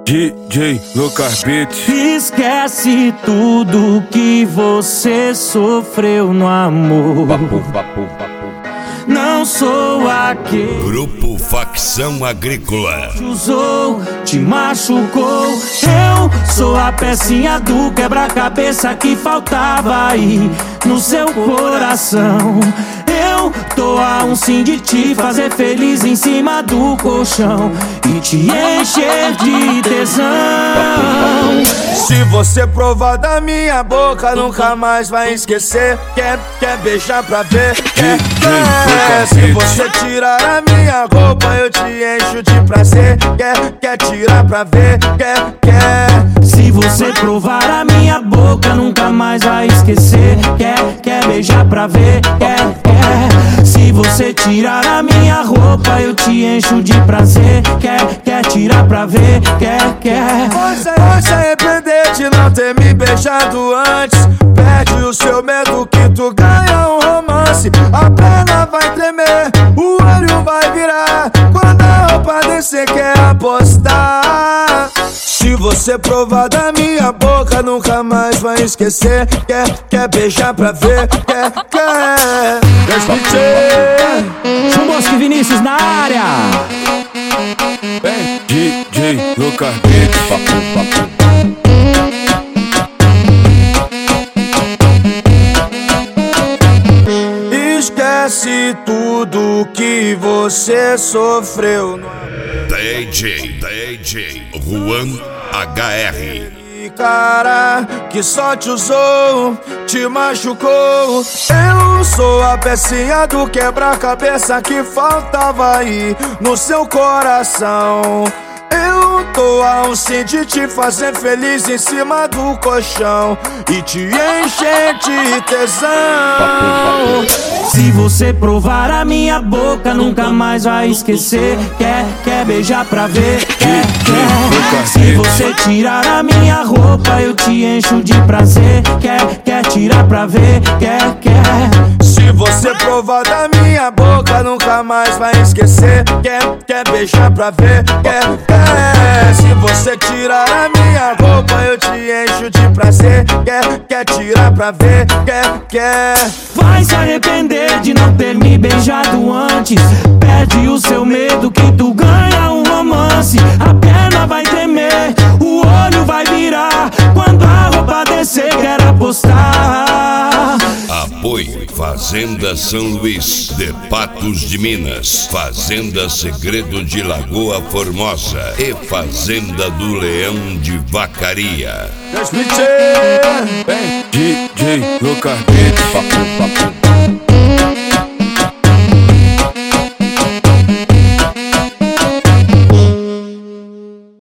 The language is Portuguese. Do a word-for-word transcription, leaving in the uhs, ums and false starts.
D J Lucas Beats. Esquece tudo que você sofreu no amor. Papo, papo, papo. Não sou aquele Grupo Facção Agrícola. te usou, te machucou. Eu sou a pecinha do quebra-cabeça que faltava aí no seu coração. Eu tô a um sim de te fazer feliz em cima do colchão e te encher de tesão. Se você provar da minha boca, nunca mais vai esquecer. Quer, quer beijar pra ver? Quer, quer. Se você tirar a minha roupa, eu te encho de prazer. Quer, quer tirar pra ver? Quer, quer. Se você provar a minha boca, nunca mais vai esquecer. Quer, quer beijar pra ver? Quer, quer. Se você tirar a minha roupa, eu te encho de prazer. Quer, quer tirar pra ver? Quer, quer. Você vai se arrepender de não ter me beijado antes. Perde o seu medo que tu ganha um romance. A perna vai tremer, o olho vai virar. Quando a roupa descer, quer apostar. Se você provar da minha boca, nunca mais vai esquecer. Quer, quer beijar pra ver? Quer, quer. Chumbosque Vinícius na área. D J Lucas Beats. Papo, papo. Esquece tudo que você sofreu no D J, D J Juan H R. cara que só te usou, te machucou. Eu sou a pecinha do quebra-cabeça que faltava aí no seu coração. Eu tô a um sim de te fazer feliz em cima do colchão e te encher de tesão. Se você provar a minha boca, nunca mais vai esquecer. Quer, quer beijar pra ver? Quer, quer. Se você tirar a minha roupa, eu te encho de prazer. Quer, quer tirar pra ver? Quer, quer. Se você provar da minha boca, nunca mais vai esquecer. Quer, quer beijar pra ver? Quer, quer. Se você tirar a minha roupa, eu te encho de prazer. Quer, quer tirar pra ver? Quer, quer. Vai se arrepender de não ter me beijado antes. Perde o seu medo que tu ganha um romance. A perna vai tremer, o olho vai virar. Quando a roupa descer, quer apostar. Apoio Fazenda São Luís, de Patos de Minas, Fazenda Segredo de Lagoa Formosa e Fazenda do Leão de Vacaria. D J Lucas Beats. Papo, papo.